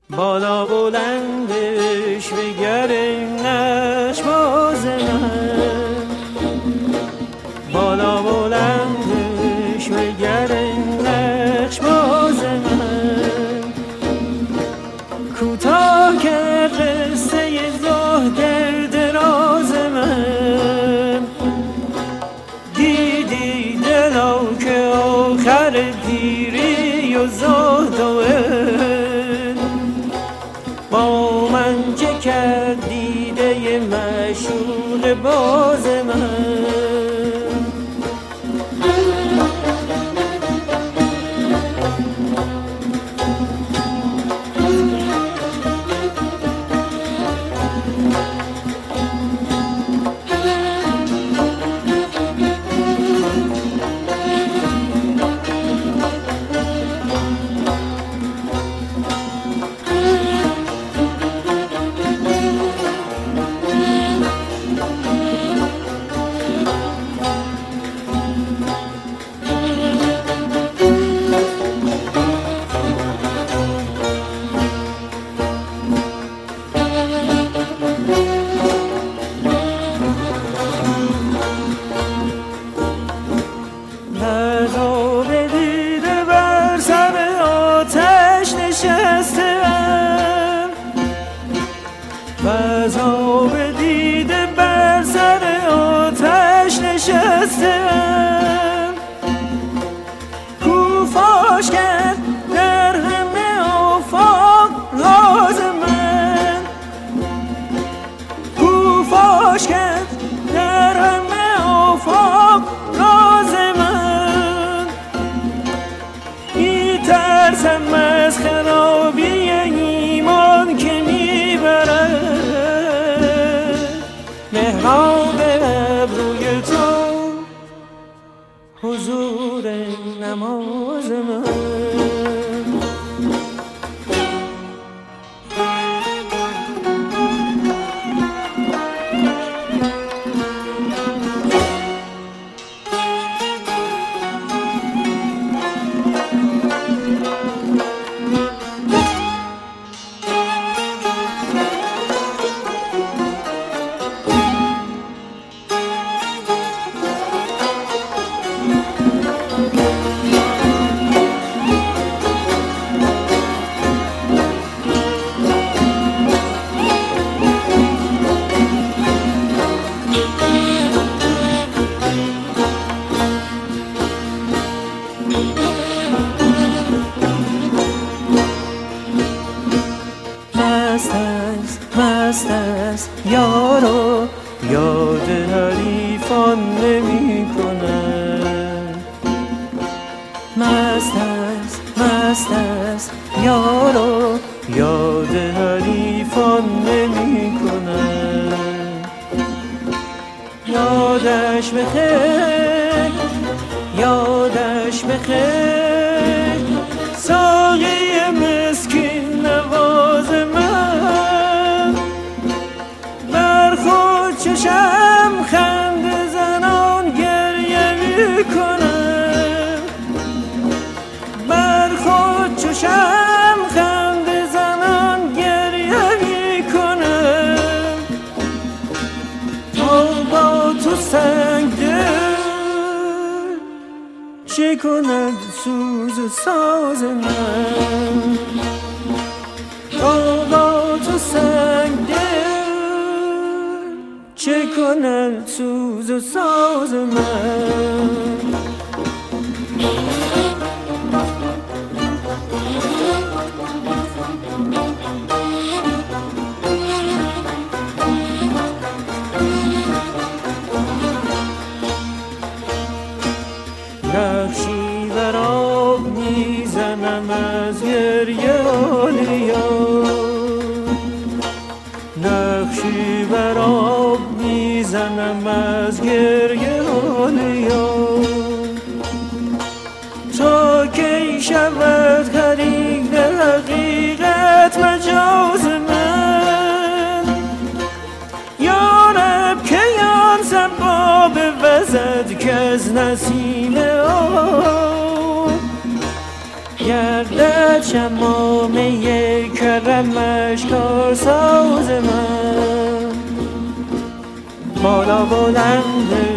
بالا بلندش بگرنش باز من، بالا بلندش بگرنش باز من، کوتاه کرد قصه زهد دراز من، دیدی دلا که آخر پیری و زهد و با من چه کرد دیده معشوق باز من. عذاب دیده بر سر آتش نشستم، کو فاش کرد در همه آفاق راز من، کو فاش کرد در همه آفاق راز من، میترسم از خرابی ایمان که میبرد مهراب ابروی تو حضور نماز من. مست است یارو یاد حریفان نمی کند، مست است یارو یاد حریفان نمی کند، یادش بخیر یادش بخیر ساقی مسکین نواز من، بر خود چشم خنده زنان گریه می کنم، بر خود چشم خنده زنان گریه می کنم، تا با تو سنگ دل چه کند سوز و ساز من، تا با تو سنگ دل چه کند سوز و ساز من. نقشی بر آب میزنم از گریه آلیا، نقشی بر آب میزنم از گریه آلیا، تا کی شود خرید حقیقت مجاز من، یارب که یان سباب وزد که از نسیم آب گردد شمامه یک کرمش کارساز من. بالا بلند